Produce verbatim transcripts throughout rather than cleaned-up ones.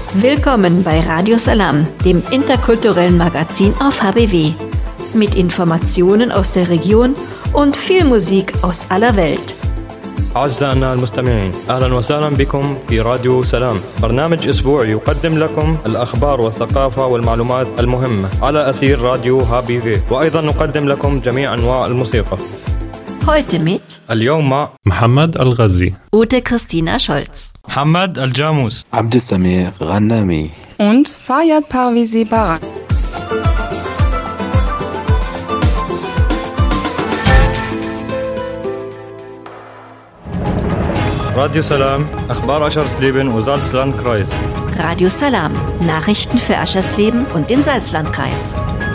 Willkommen bei Radio Salam, dem interkulturellen Magazin auf H B W. Mit Informationen aus der Region und viel Musik aus aller Welt. أعزائنا المستمعين، أهلا وسهلا بكم في راديو سلام، برنامج أسبوعي يقدم لكم الأخبار والثقافة والمعلومات المهمة على أثير راديو ها بي في، وأيضا نقدم لكم جميع أنواع الموسيقى. Heute mit اليوم محمد الغزي، Ute Christina Scholz, محمد الجاموس، عبد السميع غنامي und Fayad Parvizi Barak. راديو سلام، أخبار Aschersleben und Salzlandkreis. Radio Salam, Nachrichten für Aschersleben und den Salzlandkreis.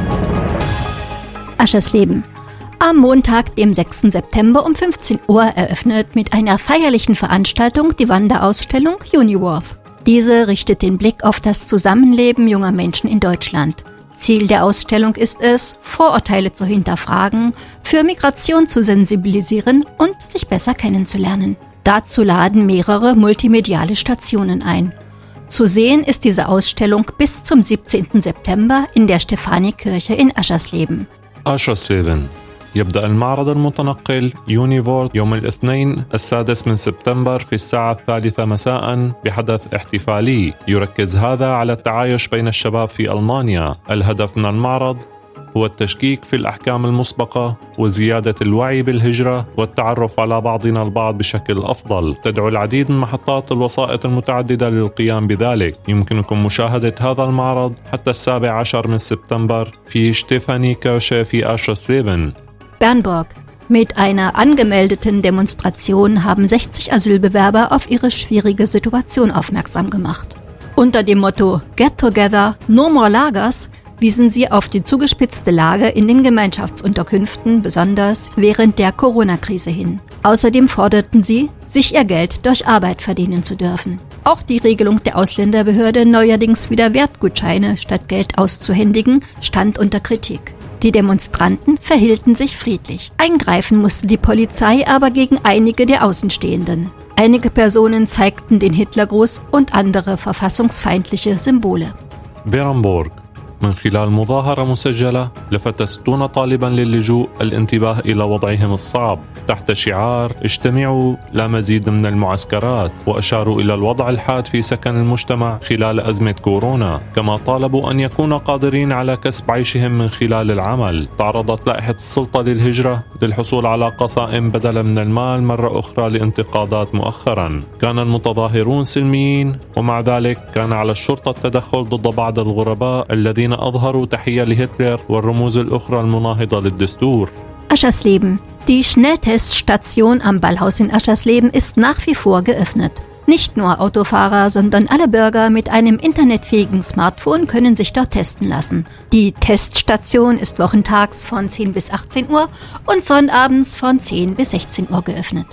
Aschersleben. Am Montag, dem sechsten September um fünfzehn Uhr eröffnet mit einer feierlichen Veranstaltung die Wanderausstellung Uniworth. Diese richtet den Blick auf das Zusammenleben junger Menschen in Deutschland. Ziel der Ausstellung ist es, Vorurteile zu hinterfragen, für Migration zu sensibilisieren und sich besser kennenzulernen. Dazu laden mehrere multimediale Stationen ein. Zu sehen ist diese Ausstellung bis zum siebzehnten September in der Stefani-Kirche in Aschersleben. أشرسليبن. يبدأ المعرض المتنقل يونيفورث يوم الاثنين السادس من سبتمبر في الساعة الثالثة مساء بحدث احتفالي يركز هذا على التعايش بين الشباب في ألمانيا. الهدف من المعرض هو التشكيك في الأحكام المسبقة وزيادة الوعي بالهجرة والتعرف على بعضنا البعض بشكل أفضل. تدعو العديد من محطات الوسائط المتعددة للقيام بذلك. يمكنكم مشاهدة هذا المعرض حتى السابع عشر من سبتمبر في شتيفاني كيرche في أشرسليبن. Bernburg. Mit einer angemeldeten Demonstration haben sechzig Asylbewerber auf ihre schwierige Situation aufmerksam gemacht. Unter dem Motto Get Together, No More Lagers wiesen sie auf die zugespitzte Lage in den Gemeinschaftsunterkünften, besonders während der Corona-Krise hin. Außerdem forderten sie, sich ihr Geld durch Arbeit verdienen zu dürfen. Auch die Regelung der Ausländerbehörde, neuerdings wieder Wertgutscheine statt Geld auszuhändigen, stand unter Kritik. Die Demonstranten verhielten sich friedlich. Eingreifen musste die Polizei aber gegen einige der Außenstehenden. Einige Personen zeigten den Hitlergruß und andere verfassungsfeindliche Symbole. بيرنبورغ. من خلال مظاهرة مسجلة لفت ستون طالبا للجوء الانتباه إلى وضعهم الصعب تحت شعار اجتمعوا لا مزيد من المعسكرات، وأشاروا إلى الوضع الحاد في سكن المجتمع خلال أزمة كورونا، كما طالبوا أن يكونوا قادرين على كسب عيشهم من خلال العمل. تعرضت لائحة السلطة للهجرة للحصول على قسائم بدلا من المال مرة أخرى لانتقادات مؤخرا. كان المتظاهرون سلميين، ومع ذلك كان على الشرطة التدخل ضد بعض الغرباء الذين أظهروا تحية لهتلر والرموز الأخرى المناهضة للدستور. Aschersleben. Die Schnellteststation am Ballhaus in Aschersleben ist nach wie vor geöffnet. Nicht nur Autofahrer, sondern alle Bürger mit einem internetfähigen Smartphone können sich dort testen lassen. Die Teststation ist wochentags von zehn bis achtzehn Uhr und sonnabends von zehn bis sechzehn Uhr geöffnet.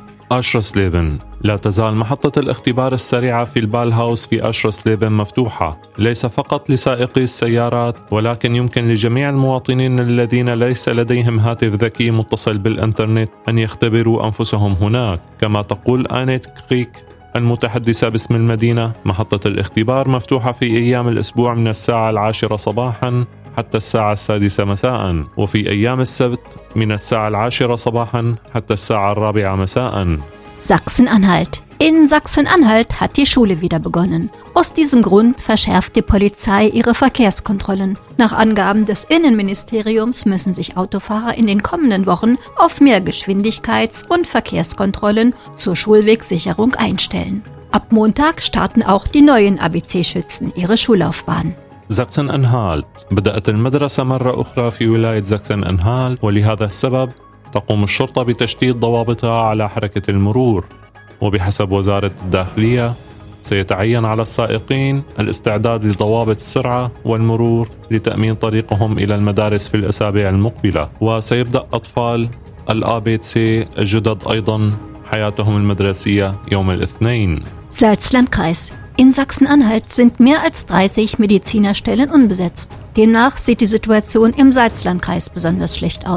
أشرسليبن. لا تزال محطة الاختبار السريعة في البالهاوس في أشرسليبن مفتوحة، ليس فقط لسائقي السيارات، ولكن يمكن لجميع المواطنين الذين ليس لديهم هاتف ذكي متصل بالإنترنت أن يختبروا أنفسهم هناك. كما تقول آنيت كريك المتحدثة باسم المدينة، محطة الاختبار مفتوحة في أيام الأسبوع من الساعة العاشرة صباحاً حتى الساعة السادسة مساءً، وفي أيام السبت من الساعة العاشرة صباحاً حتى الساعة الرابعة مساءً. Sachsen-Anhalt. In Sachsen-Anhalt hat die Schule wieder begonnen. Aus diesem Grund verschärft die Polizei ihre Verkehrskontrollen. Nach Angaben des Innenministeriums müssen sich Autofahrer in den kommenden Wochen auf mehr Geschwindigkeits- und Verkehrskontrollen zur Schulwegsicherung einstellen. Ab Montag starten auch die neuen A B C-Schützen ihre Schullaufbahn. زاكسن أنهالت. بدأت المدرسة مرة أخرى في ولاية زاكسن أنهالت، ولهذا السبب تقوم الشرطة بتشديد ضوابطها على حركة المرور. وبحسب وزارة الداخلية سيتعين على السائقين الاستعداد لضوابط السرعة والمرور لتأمين طريقهم إلى المدارس في الأسابيع المقبلة. وسيبدأ أطفال الآ بي سي الجدد أيضا حياتهم المدرسية يوم الاثنين. Salzlandkreis. In Sachsen-Anhalt sind mehr als dreißig Medizinerstellen unbesetzt. Demnach sieht die Situation im Salzlandkreis besonders schlecht aus.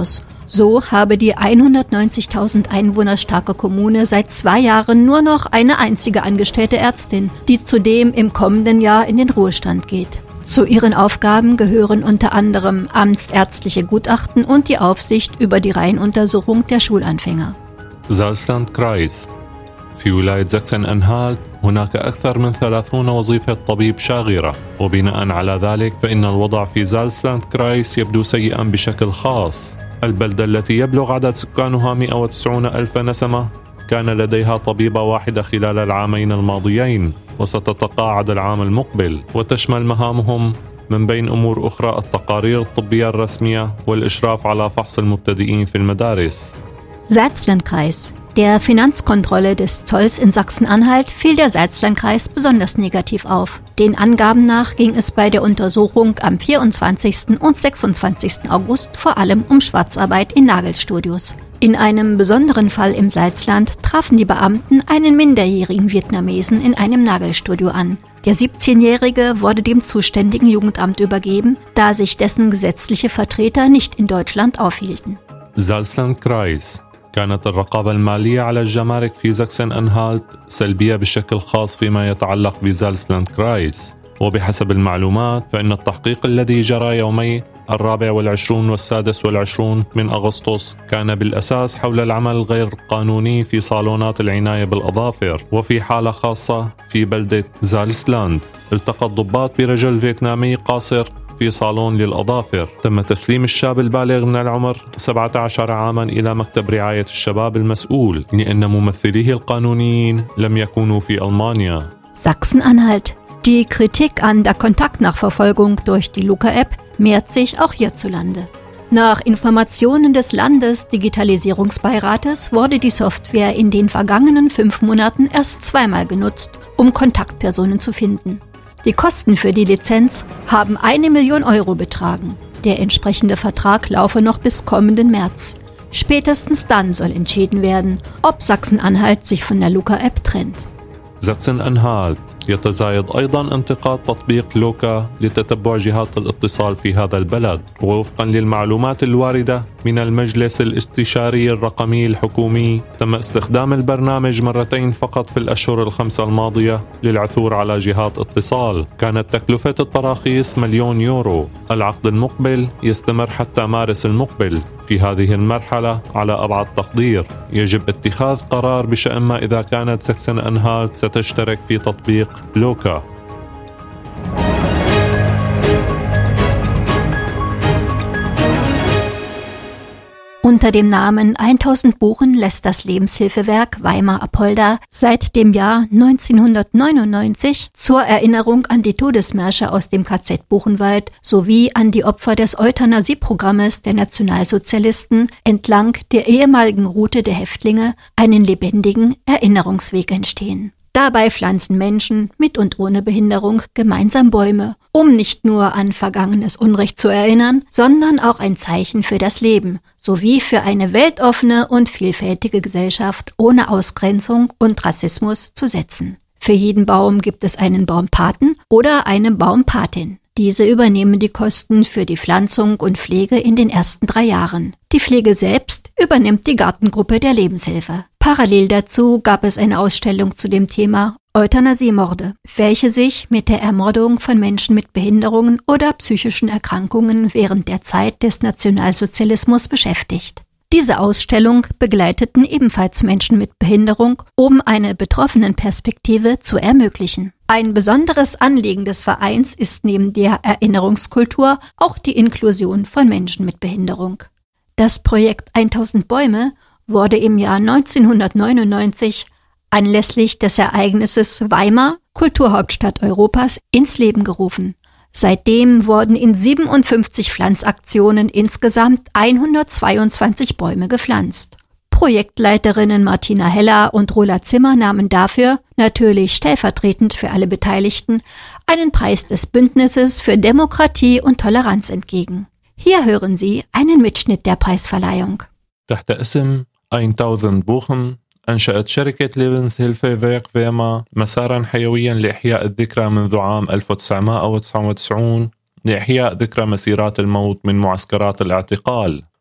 So habe die hundertneunzigtausend Einwohner starke Kommune seit zwei Jahren nur noch eine einzige angestellte Ärztin, die zudem im kommenden Jahr in den Ruhestand geht. Zu ihren Aufgaben gehören unter anderem amtsärztliche Gutachten und die Aufsicht über die Reihenuntersuchung der Schulanfänger. زالسلاند كرايس في ولاية زاكسن أنهالت هناك أكثر من ثلاثين وظيفة طبيب شاغرة، وبناء على ذلك فإن الوضع في زالسلاند كرايس يبدو سيئا بشكل خاص. البلدة التي يبلغ عدد سكانها مئة وتسعين ألف نسمة كان لديها طبيبة واحدة خلال العامين الماضيين، وستتقاعد العام المقبل، وتشمل مهامهم من بين أمور أخرى التقارير الطبية الرسمية والإشراف على فحص المبتدئين في المدارس. Salzlandkreis. Der Finanzkontrolle des Zolls in Sachsen-Anhalt fiel der Salzlandkreis besonders negativ auf. Den Angaben nach ging es bei der Untersuchung am vierundzwanzigsten und sechsundzwanzigsten August vor allem um Schwarzarbeit in Nagelstudios. In einem besonderen Fall im Salzland trafen die Beamten einen minderjährigen Vietnamesen in einem Nagelstudio an. Der siebzehnjährige wurde dem zuständigen Jugendamt übergeben, da sich dessen gesetzliche Vertreter nicht in Deutschland aufhielten. زالسلاند-كرايس. كانت الرقابة المالية على الجمارك في زاكسن أنهالت سلبية بشكل خاص فيما يتعلق بزالسلاند-كرايس، وبحسب المعلومات فإن التحقيق الذي جرى يومي الرابع والعشرون والسادس والعشرون من أغسطس كان بالأساس حول العمل غير قانوني في صالونات العناية بالأظافر، وفي حالة خاصة في بلدة زالسلاند التقى الضباط برجل فيتنامي قاصر في صالون للأظافر. تم تسليم الشاب البالغ من العمر سبعة عشر عاما إلى مكتب رعاية الشباب المسؤول لأن ممثليه القانونيين لم يكونوا في ألمانيا. Sachsen-Anhalt. Die Kritik an der Kontaktnachverfolgung durch die Luca-App mehrt sich auch hierzulande. Nach Informationen des Landesdigitalisierungsbeirates wurde die Software in den vergangenen fünf Monaten erst zweimal genutzt, um Kontaktpersonen zu finden. Die Kosten für die Lizenz haben eine Million Euro betragen. Der entsprechende Vertrag laufe noch bis kommenden März. Spätestens dann soll entschieden werden, ob Sachsen-Anhalt sich von der Luca-App trennt. زاكسن-أنهالت يتزايد أيضا انتقاد تطبيق لوكا لتتبع جهات الاتصال في هذا البلد، ووفقا للمعلومات الواردة من المجلس الاستشاري الرقمي الحكومي تم استخدام البرنامج مرتين فقط في الأشهر الخمسة الماضية للعثور على جهات اتصال. كانت تكلفة التراخيص مليون يورو. العقد المقبل يستمر حتى مارس المقبل. في هذه المرحلة على أبعد تقدير يجب اتخاذ قرار بشأن ما إذا كانت زاكسن-أنهالت ستشترك في تطبيق لوكا. Unter dem Namen tausend Buchen lässt das Lebenshilfewerk Weimar Apolda seit dem Jahr neunzehnhundertneunundneunzig zur Erinnerung an die Todesmärsche aus dem K Z Buchenwald sowie an die Opfer des Euthanasieprogrammes der Nationalsozialisten entlang der ehemaligen Route der Häftlinge einen lebendigen Erinnerungsweg entstehen. Dabei pflanzen Menschen mit und ohne Behinderung gemeinsam Bäume, um nicht nur an vergangenes Unrecht zu erinnern, sondern auch ein Zeichen für das Leben, sowie für eine weltoffene und vielfältige Gesellschaft ohne Ausgrenzung und Rassismus zu setzen. Für jeden Baum gibt es einen Baumpaten oder eine Baumpatin. Diese übernehmen die Kosten für die Pflanzung und Pflege in den ersten drei Jahren. Die Pflege selbst übernimmt die Gartengruppe der Lebenshilfe. Parallel dazu gab es eine Ausstellung zu dem Thema Euthanasiemorde, welche sich mit der Ermordung von Menschen mit Behinderungen oder psychischen Erkrankungen während der Zeit des Nationalsozialismus beschäftigt. Diese Ausstellung begleiteten ebenfalls Menschen mit Behinderung, um eine Betroffenenperspektive zu ermöglichen. Ein besonderes Anliegen des Vereins ist neben der Erinnerungskultur auch die Inklusion von Menschen mit Behinderung. Das Projekt tausend Bäume wurde im Jahr neunzehnhundertneunundneunzig anlässlich des Ereignisses Weimar, Kulturhauptstadt Europas, ins Leben gerufen. Seitdem wurden in siebenundfünfzig Pflanzaktionen insgesamt hundertzweiundzwanzig Bäume gepflanzt. Projektleiterinnen Martina Heller und Rola Zimmer nahmen dafür, natürlich stellvertretend für alle Beteiligten, einen Preis des Bündnisses für Demokratie und Toleranz entgegen. Hier hören Sie einen Mitschnitt der Preisverleihung. تحت اسم tausend Buchen أنشأت شركة ليبنسهيلفه فيما مسارا حيويا لإحياء الذكرى منذ عام ألف وتسعمائة وتسعة وتسعين لإحياء ذكرى مسيرات الموت من معسكرات الاعتقال.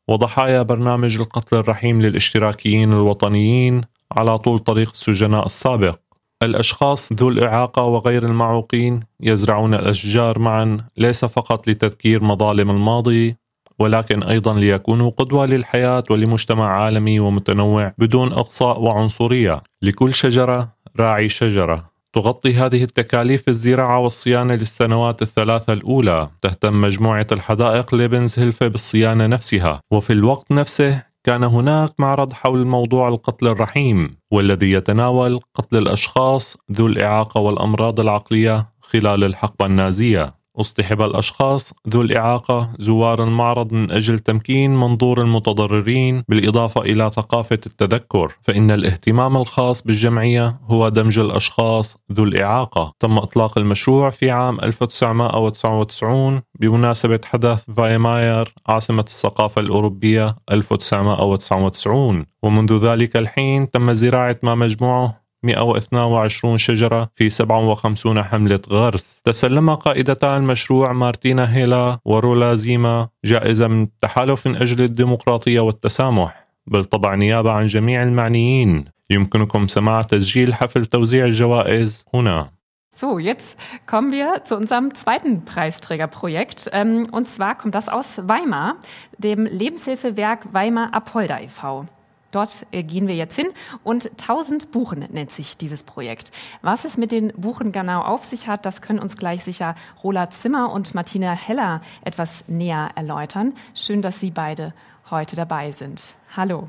وضحايا برنامج القتل الرحيم للاشتراكيين الوطنيين على طول طريق السجناء السابق. الأشخاص ذو الإعاقة وغير المعوقين يزرعون الأشجار معا ليس فقط لتذكير مظالم الماضي، ولكن أيضا ليكونوا قدوة للحياة ولمجتمع عالمي ومتنوع بدون إقصاء وعنصرية. لكل شجرة راعي شجرة. تغطي هذه التكاليف الزراعة والصيانة للسنوات الثلاثة الأولى. تهتم مجموعة الحدائق ليبنز هيلفة بالصيانة نفسها، وفي الوقت نفسه كان هناك معرض حول موضوع القتل الرحيم، والذي يتناول قتل الأشخاص ذو الإعاقة والأمراض العقلية خلال الحقبة النازية. اصطحب الأشخاص ذو الإعاقة زوار المعرض من أجل تمكين منظور المتضررين، بالإضافة إلى ثقافة التذكر، فإن الاهتمام الخاص بالجمعية هو دمج الأشخاص ذو الإعاقة. تم إطلاق المشروع في عام ألف وتسعمائة وتسعة وتسعين بمناسبة حدث فايماير عاصمة الثقافة الأوروبية ألف وتسعمائة وتسعة وتسعين، ومنذ ذلك الحين تم زراعة ما مجموعه مئة واثنين وعشرين شجرة في سبعة وخمسين حملة غرس. تسلم قائدتا المشروع مارتينا هيلا ورولا زيما جائزة من التحالف من أجل الديمقراطية والتسامح، بالطبع نيابة عن جميع المعنيين. يمكنكم سماع تسجيل حفل توزيع الجوائز هنا. So, jetzt kommen wir zu unserem zweiten Preisträgerprojekt. Ähm, und zwar kommt das aus Weimar, dem Lebenshilfewerk Weimar Apolda e V Dort äh, gehen wir jetzt hin und tausend Buchen nennt sich dieses Projekt. Was es mit den Buchen genau auf sich hat, das können uns gleich sicher Rola Zimmer und Martina Heller etwas näher erläutern. Schön, dass Sie beide heute dabei sind. Hallo.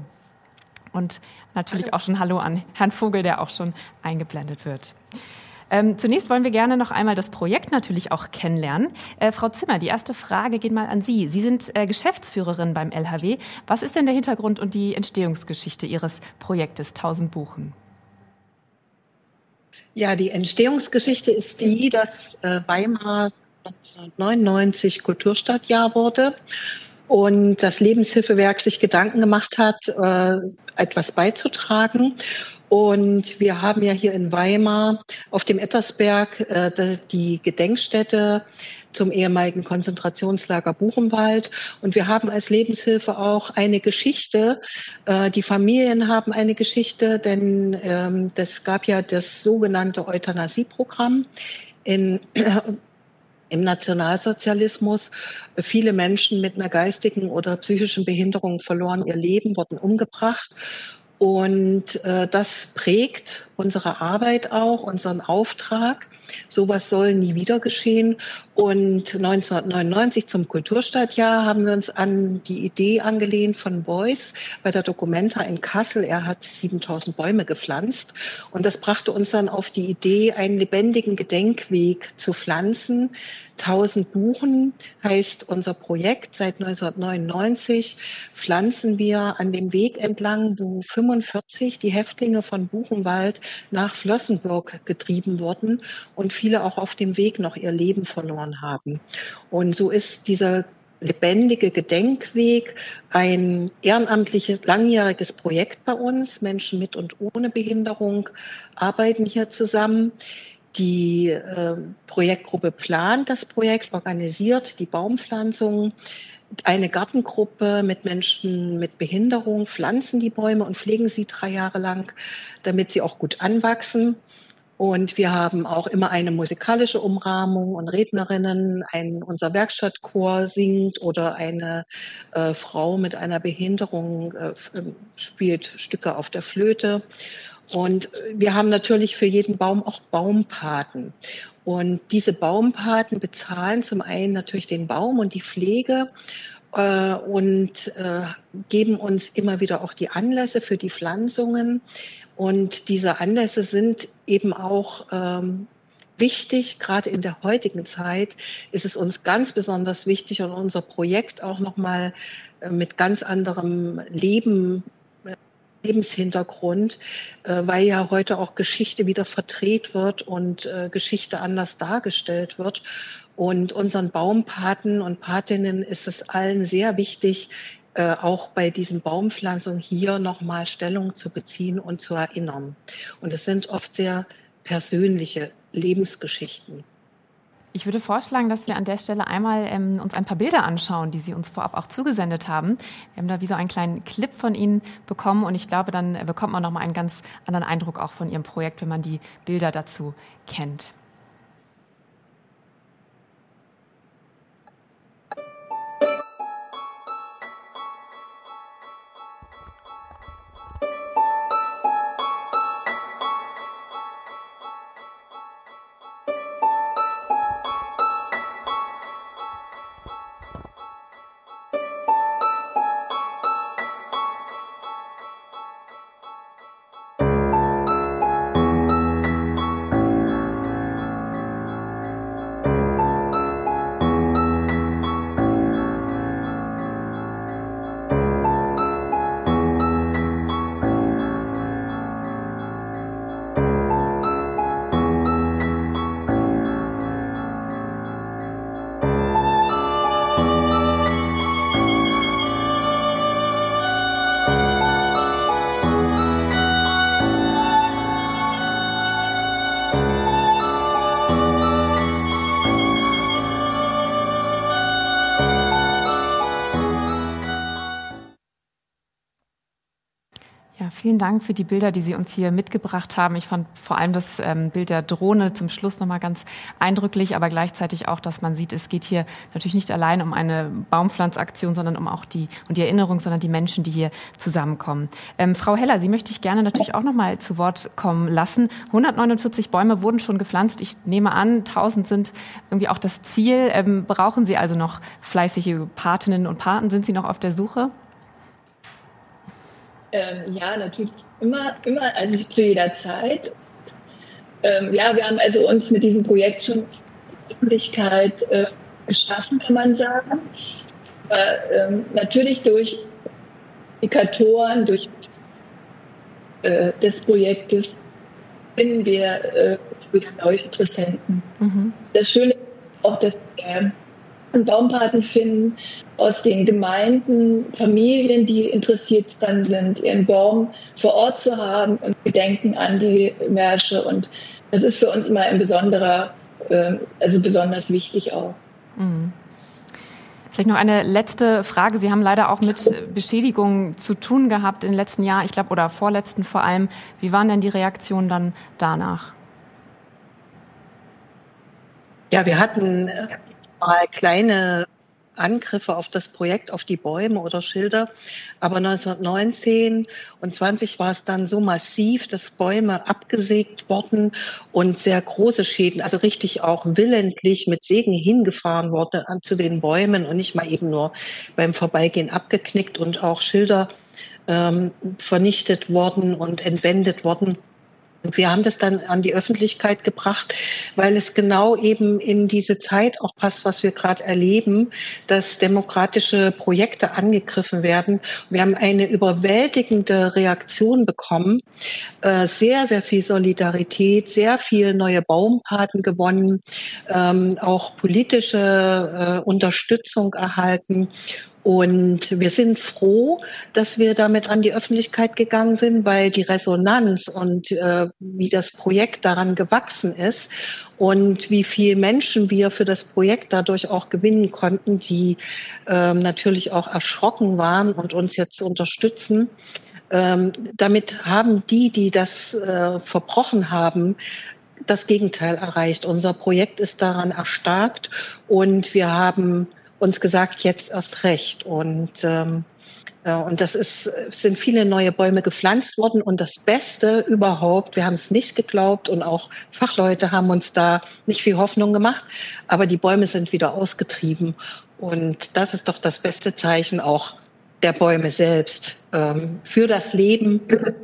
Und natürlich auch schon Hallo an Herrn Vogel, der auch schon eingeblendet wird. Ähm, zunächst wollen wir gerne noch einmal das Projekt natürlich auch kennenlernen. Äh, Frau Zimmer, die erste Frage geht mal an Sie. Sie sind äh, Geschäftsführerin beim L H W. Was ist denn der Hintergrund und die Entstehungsgeschichte Ihres Projektes tausend Buchen? Ja, die Entstehungsgeschichte ist die, dass äh, Weimar neunzehnhundertneunundneunzig Kulturstadtjahr wurde und das Lebenshilfewerk sich Gedanken gemacht hat, äh, etwas beizutragen. Und wir haben ja hier in Weimar auf dem Ettersberg äh, die Gedenkstätte zum ehemaligen Konzentrationslager Buchenwald. Und wir haben als Lebenshilfe auch eine Geschichte. Äh, die Familien haben eine Geschichte, denn ähm, das gab ja das sogenannte Euthanasieprogramm in Im Nationalsozialismus. Viele Menschen mit einer geistigen oder psychischen Behinderung verloren ihr Leben, wurden umgebracht. Und äh, das prägt unsere Arbeit auch, unseren Auftrag. Sowas soll nie wieder geschehen. Und neunzehnhundertneunundneunzig zum Kulturstadtjahr haben wir uns an die Idee angelehnt von Beuys bei der Documenta in Kassel. Er hat siebentausend Bäume gepflanzt. Und das brachte uns dann auf die Idee, einen lebendigen Gedenkweg zu pflanzen. tausend Buchen heißt unser Projekt. Seit neunzehnhundertneunundneunzig pflanzen wir an dem Weg entlang, wo fünfundvierzig die Häftlinge von Buchenwald nach Flossenbürg getrieben wurden und viele auch auf dem Weg noch ihr Leben verloren haben. Und so ist dieser lebendige Gedenkweg ein ehrenamtliches, langjähriges Projekt bei uns. Menschen mit und ohne Behinderung arbeiten hier zusammen. Die äh, Projektgruppe plant das Projekt, organisiert die Baumpflanzung. Eine Gartengruppe mit Menschen mit Behinderung pflanzen die Bäume und pflegen sie drei Jahre lang, damit sie auch gut anwachsen. Und wir haben auch immer eine musikalische Umrahmung und Rednerinnen. Ein, unser Werkstattchor singt oder eine äh, Frau mit einer Behinderung äh, spielt Stücke auf der Flöte. Und wir haben natürlich für jeden Baum auch Baumpaten. Und diese Baumpaten bezahlen zum einen natürlich den Baum und die Pflege äh, und äh, geben uns immer wieder auch die Anlässe für die Pflanzungen. Und diese Anlässe sind eben auch ähm, wichtig. Gerade in der heutigen Zeit ist es uns ganz besonders wichtig und unser Projekt auch nochmal äh, mit ganz anderem Leben Lebenshintergrund, äh, weil ja heute auch Geschichte wieder verdreht wird und äh, Geschichte anders dargestellt wird. Und unseren Baumpaten und Patinnen ist es allen sehr wichtig, äh, auch bei diesen Baumpflanzungen hier nochmal Stellung zu beziehen und zu erinnern. Und es sind oft sehr persönliche Lebensgeschichten. Ich würde vorschlagen, dass wir an der Stelle einmal ähm, uns ein paar Bilder anschauen, die Sie uns vorab auch zugesendet haben. Wir haben da wie so einen kleinen Clip von Ihnen bekommen und ich glaube, dann bekommt man nochmal einen ganz anderen Eindruck auch von Ihrem Projekt, wenn man die Bilder dazu kennt. Vielen Dank für die Bilder, die Sie uns hier mitgebracht haben. Ich fand vor allem das ähm, Bild der Drohne zum Schluss nochmal ganz eindrücklich, aber gleichzeitig auch, dass man sieht, es geht hier natürlich nicht allein um eine Baumpflanzaktion, sondern um auch die, und die Erinnerung, sondern die Menschen, die hier zusammenkommen. Ähm, Frau Heller, Sie möchte ich gerne natürlich auch nochmal zu Wort kommen lassen. hundertneunundvierzig Bäume wurden schon gepflanzt. Ich nehme an, tausend sind irgendwie auch das Ziel. Ähm, brauchen Sie also noch fleißige Patinnen und Paten? Sind Sie noch auf der Suche? Ähm, ja, natürlich immer, immer, also zu jeder Zeit. Ähm, ja, wir haben also uns mit diesem Projekt schon die Möglichkeit äh, geschaffen, kann man sagen. Aber ähm, natürlich durch Indikatoren, durch äh, des Projektes finden wir äh, wieder neue Interessenten. Mhm. Das Schöne ist auch, dass wir Baumpaten finden aus den Gemeinden, Familien, die interessiert daran sind, ihren Baum vor Ort zu haben und gedenken an die Märsche. Und das ist für uns immer ein besonderer, äh, also besonders wichtig auch. Mhm. Vielleicht noch eine letzte Frage. Sie haben leider auch mit Beschädigungen zu tun gehabt im letzten Jahr, ich glaube, oder vorletzten vor allem. Wie waren denn die Reaktionen dann danach? Ja, wir hatten mal kleine Angriffe auf das Projekt, auf die Bäume oder Schilder. Aber neunzehnhundertneunzehn und zwanzig war es dann so massiv, dass Bäume abgesägt wurden und sehr große Schäden, also richtig auch willentlich mit Sägen hingefahren wurden zu den Bäumen und nicht mal eben nur beim Vorbeigehen abgeknickt und auch Schilder ähm, vernichtet worden und entwendet worden. Und wir haben das dann an die Öffentlichkeit gebracht, weil es genau eben in diese Zeit auch passt, was wir gerade erleben, dass demokratische Projekte angegriffen werden. Wir haben eine überwältigende Reaktion bekommen, äh, sehr, sehr viel Solidarität, sehr viel neue Baumpaten gewonnen, ähm, auch politische äh, Unterstützung erhalten. Und wir sind froh, dass wir damit an die Öffentlichkeit gegangen sind, weil die Resonanz und äh, wie das Projekt daran gewachsen ist und wie viele Menschen wir für das Projekt dadurch auch gewinnen konnten, die ähm, natürlich auch erschrocken waren und uns jetzt unterstützen. Ähm, damit haben die, die das äh, verbrochen haben, das Gegenteil erreicht. Unser Projekt ist daran erstarkt und wir haben uns gesagt, jetzt erst recht. Und, ähm, äh, und das ist, es sind viele neue Bäume gepflanzt worden. Und das Beste überhaupt, wir haben es nicht geglaubt und auch Fachleute haben uns da nicht viel Hoffnung gemacht, aber die Bäume sind wieder ausgetrieben. Und das ist doch das beste Zeichen auch der Bäume selbst ähm, für das Leben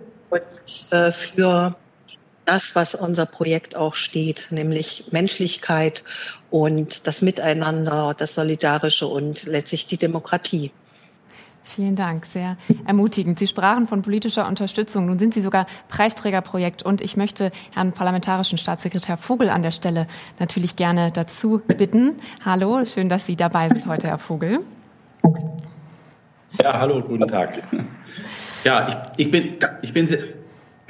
und äh, für das, was unser Projekt auch steht, nämlich Menschlichkeit und das Miteinander, das Solidarische und letztlich die Demokratie. Vielen Dank, sehr ermutigend. Sie sprachen von politischer Unterstützung. Nun sind Sie sogar Preisträgerprojekt und ich möchte Herrn Parlamentarischen Staatssekretär Vogel an der Stelle natürlich gerne dazu bitten. Hallo, schön, dass Sie dabei sind heute, Herr Vogel. Ja, hallo, guten Tag. Ja, ich, ich bin, ich bin sehr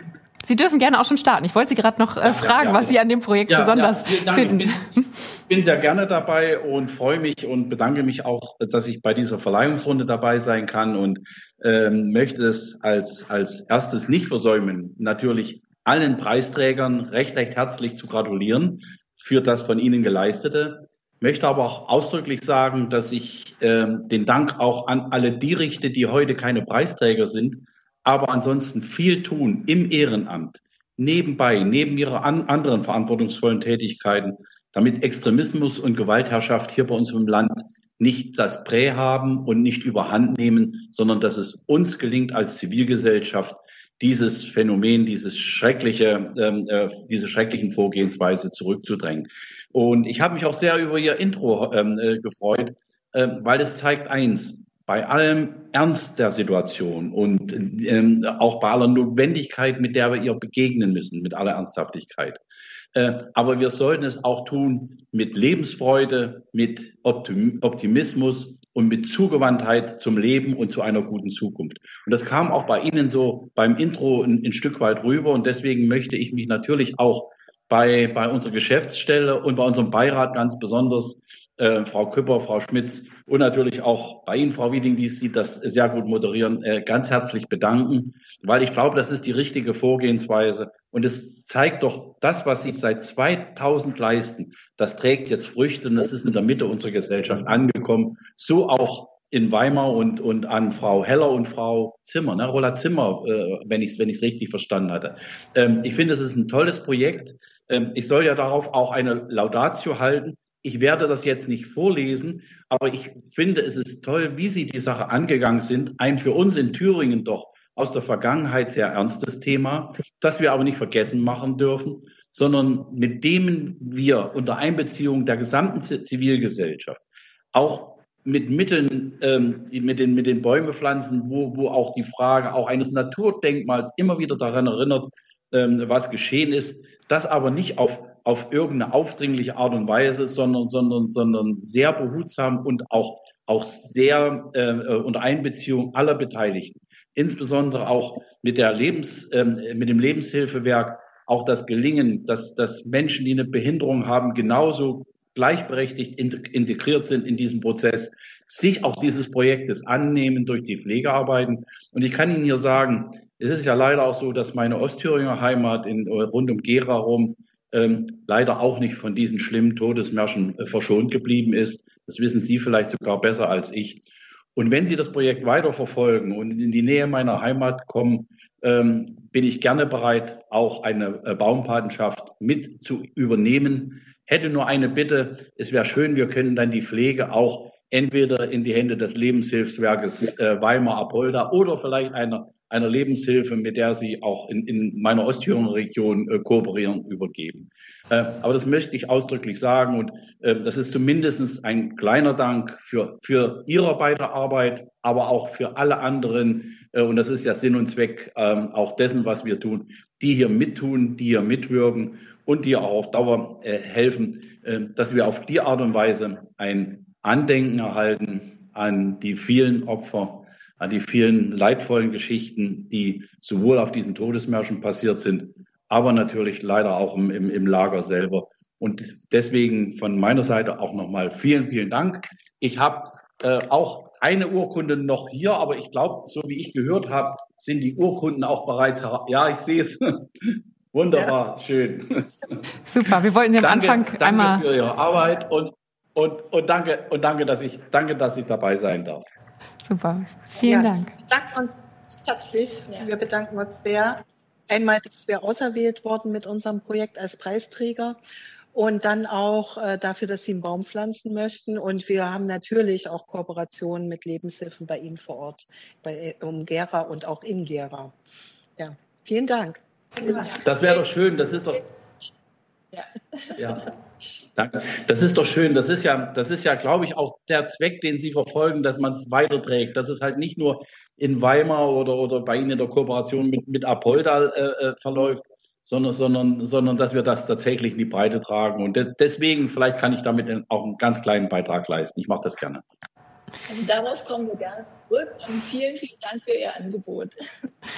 Sie dürfen gerne auch schon starten. Ich wollte Sie gerade noch äh, fragen, ja, ja, was Sie an dem Projekt ja, besonders ja, ja, finden. Ich bin, bin sehr gerne dabei und freue mich und bedanke mich auch, dass ich bei dieser Verleihungsrunde dabei sein kann und ähm, möchte es als, als erstes nicht versäumen, natürlich allen Preisträgern recht, recht herzlich zu gratulieren für das von Ihnen Geleistete. Möchte aber auch ausdrücklich sagen, dass ich äh, den Dank auch an alle die richte, die heute keine Preisträger sind, aber ansonsten viel tun im Ehrenamt, nebenbei, neben ihrer an, anderen verantwortungsvollen Tätigkeiten, damit Extremismus und Gewaltherrschaft hier bei uns im Land nicht das Prä haben und nicht überhand nehmen, sondern dass es uns gelingt als Zivilgesellschaft, dieses Phänomen, dieses schreckliche, äh, diese schrecklichen Vorgehensweise zurückzudrängen. Und ich habe mich auch sehr über Ihr Intro äh, gefreut, äh, weil es zeigt eins: Bei allem Ernst der Situation und ähm, auch bei aller Notwendigkeit, mit der wir ihr begegnen müssen, mit aller Ernsthaftigkeit. Äh, aber wir sollten es auch tun mit Lebensfreude, mit Optim- Optimismus und mit Zugewandtheit zum Leben und zu einer guten Zukunft. Und das kam auch bei Ihnen so beim Intro ein, ein Stück weit rüber. Und deswegen möchte ich mich natürlich auch bei, bei unserer Geschäftsstelle und bei unserem Beirat ganz besonders, Äh, Frau Küpper, Frau Schmitz und natürlich auch bei Ihnen, Frau Wieding, die Sie das sehr gut moderieren, äh, ganz herzlich bedanken, weil ich glaube, das ist die richtige Vorgehensweise und es zeigt doch, das, was Sie seit zweitausend leisten, das trägt jetzt Früchte und es ist in der Mitte unserer Gesellschaft angekommen, so auch in Weimar und, und an Frau Heller und Frau Zimmer, ne, Rolla Zimmer, äh, wenn ich es wenn ich es richtig verstanden hatte. Ähm, ich finde, es ist ein tolles Projekt. Ähm, ich soll ja darauf auch eine Laudatio halten. Ich werde das jetzt nicht vorlesen, aber ich finde, es ist toll, wie Sie die Sache angegangen sind. Ein für uns in Thüringen doch aus der Vergangenheit sehr ernstes Thema, das wir aber nicht vergessen machen dürfen, sondern mit dem wir unter Einbeziehung der gesamten Zivilgesellschaft auch mit Mitteln, ähm, mit den, mit den Bäumepflanzen, wo, wo auch die Frage auch eines Naturdenkmals immer wieder daran erinnert, ähm, was geschehen ist, das aber nicht auf auf irgendeine aufdringliche Art und Weise, sondern, sondern, sondern sehr behutsam und auch, auch sehr äh, unter Einbeziehung aller Beteiligten. Insbesondere auch mit der Lebens, äh, mit dem Lebenshilfewerk auch das Gelingen, dass, dass Menschen, die eine Behinderung haben, genauso gleichberechtigt integriert sind in diesem Prozess, sich auch dieses Projektes annehmen durch die Pflegearbeiten. Und ich kann Ihnen hier sagen, es ist ja leider auch so, dass meine Ostthüringer Heimat in, rund um Gera rum Ähm, leider auch nicht von diesen schlimmen Todesmärschen äh, verschont geblieben ist. Das wissen Sie vielleicht sogar besser als ich. Und wenn Sie das Projekt weiterverfolgen und in die Nähe meiner Heimat kommen, ähm, bin ich gerne bereit, auch eine äh, Baumpatenschaft mit zu übernehmen. Hätte nur eine Bitte: Es wäre schön, wir könnten dann die Pflege auch entweder in die Hände des Lebenshilfswerkes äh, Weimar-Apolda oder vielleicht einer einer Lebenshilfe, mit der Sie auch in, in meiner Ostthüringer Region äh, kooperieren, übergeben. Äh, aber das möchte ich ausdrücklich sagen und äh, das ist zumindest ein kleiner Dank für, für Ihre beide Arbeit, aber auch für alle anderen äh, und das ist ja Sinn und Zweck äh, auch dessen, was wir tun, die hier mittun, die hier mitwirken und die auch auf Dauer äh, helfen, äh, dass wir auf die Art und Weise ein Andenken erhalten an die vielen Opfer, an die vielen leidvollen Geschichten, die sowohl auf diesen Todesmärschen passiert sind, aber natürlich leider auch im, im, im Lager selber. Und deswegen von meiner Seite auch nochmal vielen, vielen Dank. Ich habe äh, auch eine Urkunde noch hier, aber ich glaube, so wie ich gehört habe, sind die Urkunden auch bereits, ja, ich sehe es. Wunderbar, ja. Schön. Super, wir wollten Sie am danke, Anfang danke einmal... Danke für Ihre Arbeit und, und, und, danke, und danke, dass ich, danke, dass ich dabei sein darf. Super, vielen ja, Dank. Wir bedanken uns herzlich. Ja. Wir bedanken uns sehr. Einmal, dass wir auserwählt wurden mit unserem Projekt als Preisträger und dann auch äh, dafür, dass Sie einen Baum pflanzen möchten. Und wir haben natürlich auch Kooperationen mit Lebenshilfen bei Ihnen vor Ort, bei um Gera und auch in Gera. Ja, vielen Dank. Das wäre doch schön. Das ist doch. Ja. ja. Danke. Das ist doch schön. Das ist ja, das ist ja, glaube ich, auch der Zweck, den Sie verfolgen, dass man es weiterträgt. Dass es halt nicht nur in Weimar oder, oder bei Ihnen in der Kooperation mit, mit Apolda äh, verläuft, sondern, sondern, sondern dass wir das tatsächlich in die Breite tragen. Und de- deswegen, vielleicht kann ich damit auch einen ganz kleinen Beitrag leisten. Ich mache das gerne. Also darauf kommen wir gerne zurück und vielen, vielen Dank für Ihr Angebot.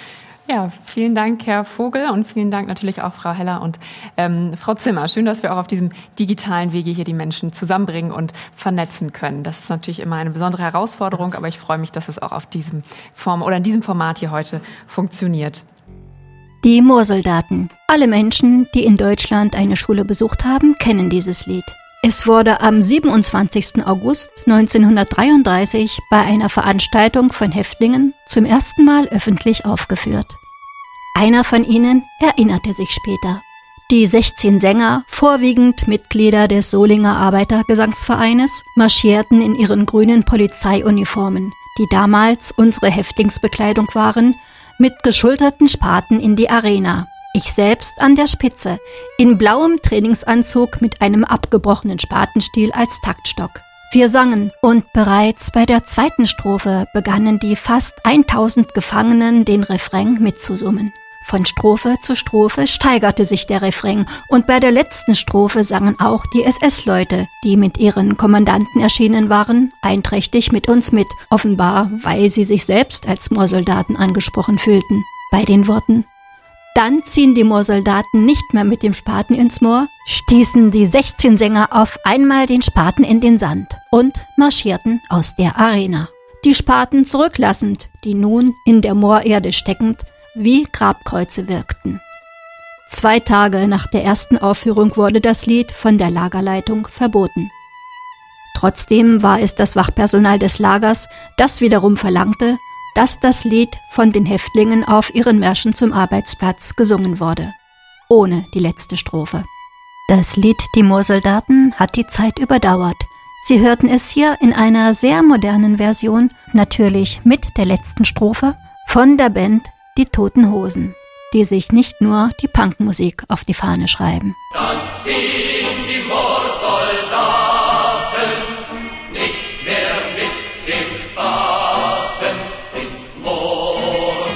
Ja, vielen Dank, Herr Vogel, und vielen Dank natürlich auch Frau Heller und ähm, Frau Zimmer. Schön, dass wir auch auf diesem digitalen Wege hier die Menschen zusammenbringen und vernetzen können. Das ist natürlich immer eine besondere Herausforderung, aber ich freue mich, dass es auch auf diesem Form oder in diesem Format hier heute funktioniert. Die Moorsoldaten. Alle Menschen, die in Deutschland eine Schule besucht haben, kennen dieses Lied. Es wurde am siebenundzwanzigsten August neunzehnhundertdreiunddreißig bei einer Veranstaltung von Häftlingen zum ersten Mal öffentlich aufgeführt. Einer von ihnen erinnerte sich später. Die sechzehn Sänger, vorwiegend Mitglieder des Solinger Arbeitergesangsvereines, marschierten in ihren grünen Polizeiuniformen, die damals unsere Häftlingsbekleidung waren, mit geschulterten Spaten in die Arena. Ich selbst an der Spitze, in blauem Trainingsanzug mit einem abgebrochenen Spatenstiel als Taktstock. Wir sangen und bereits bei der zweiten Strophe begannen die fast tausend Gefangenen den Refrain mitzusummen. Von Strophe zu Strophe steigerte sich der Refrain und bei der letzten Strophe sangen auch die S S-Leute, die mit ihren Kommandanten erschienen waren, einträchtig mit uns mit, offenbar weil sie sich selbst als Moorsoldaten angesprochen fühlten. Bei den Worten: Dann ziehen die Moorsoldaten nicht mehr mit dem Spaten ins Moor, stießen die sechzehn Sänger auf einmal den Spaten in den Sand und marschierten aus der Arena. Die Spaten zurücklassend, die nun in der Moorerde steckend wie Grabkreuze wirkten. Zwei Tage nach der ersten Aufführung wurde das Lied von der Lagerleitung verboten. Trotzdem war es das Wachpersonal des Lagers, das wiederum verlangte, dass das Lied von den Häftlingen auf ihren Märschen zum Arbeitsplatz gesungen wurde, ohne die letzte Strophe. Das Lied Die Moorsoldaten hat die Zeit überdauert. Sie hörten es hier in einer sehr modernen Version, natürlich mit der letzten Strophe, von der Band Die Toten Hosen, die sich nicht nur die Punkmusik auf die Fahne schreiben. Dann ziehen die Moorsoldaten nicht mehr mit dem Spaten ins Moor.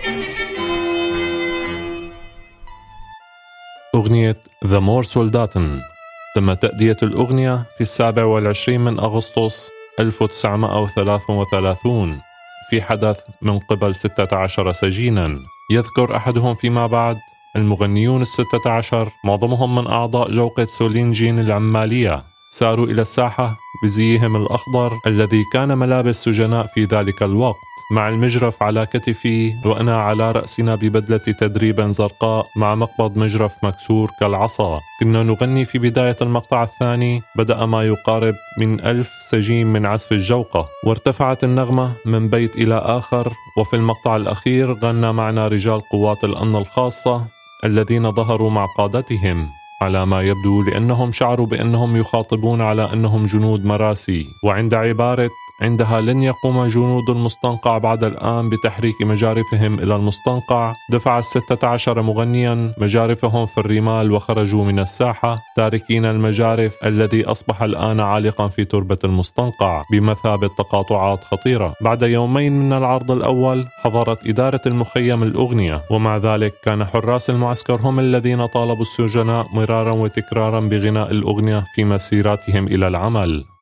أغنية The Moorsoldaten. تم تأدية الأغنية في السابع والعشرين من أغسطس ألف وتسعمائة وثلاثة وثلاثين في حدث من قبل ستة عشر سجينا. يذكر أحدهم فيما بعد: المغنيون الستة عشر معظمهم من أعضاء جوقة سولينجين العمالية ساروا إلى الساحة بزيهم الأخضر الذي كان ملابس سجناء في ذلك الوقت، مع المجرف على كتفي وأنا على رأسنا ببدلة تدريب زرقاء مع مقبض مجرف مكسور كالعصا. كنا نغني في بداية المقطع الثاني. بدأ ما يقارب من ألف سجين من عزف الجوقة، وارتفعت النغمة من بيت إلى آخر. وفي المقطع الأخير غنى معنا رجال قوات الأمن الخاصة الذين ظهروا مع قادتهم، على ما يبدو لأنهم شعروا بأنهم يخاطبون على أنهم جنود مراسي. وعند عبارة عندها لن يقوم جنود المستنقع بعد الآن بتحريك مجارفهم إلى المستنقع، دفع الستة عشر مغنيا مجارفهم في الرمال وخرجوا من الساحة تاركين المجارف الذي أصبح الآن عالقا في تربة المستنقع بمثابة تقاطعات خطيرة. بعد يومين من العرض الأول حضرت إدارة المخيم الأغنية، ومع ذلك كان حراس المعسكر هم الذين طالبوا السجناء مرارا وتكرارا بغناء الأغنية في مسيراتهم إلى العمل.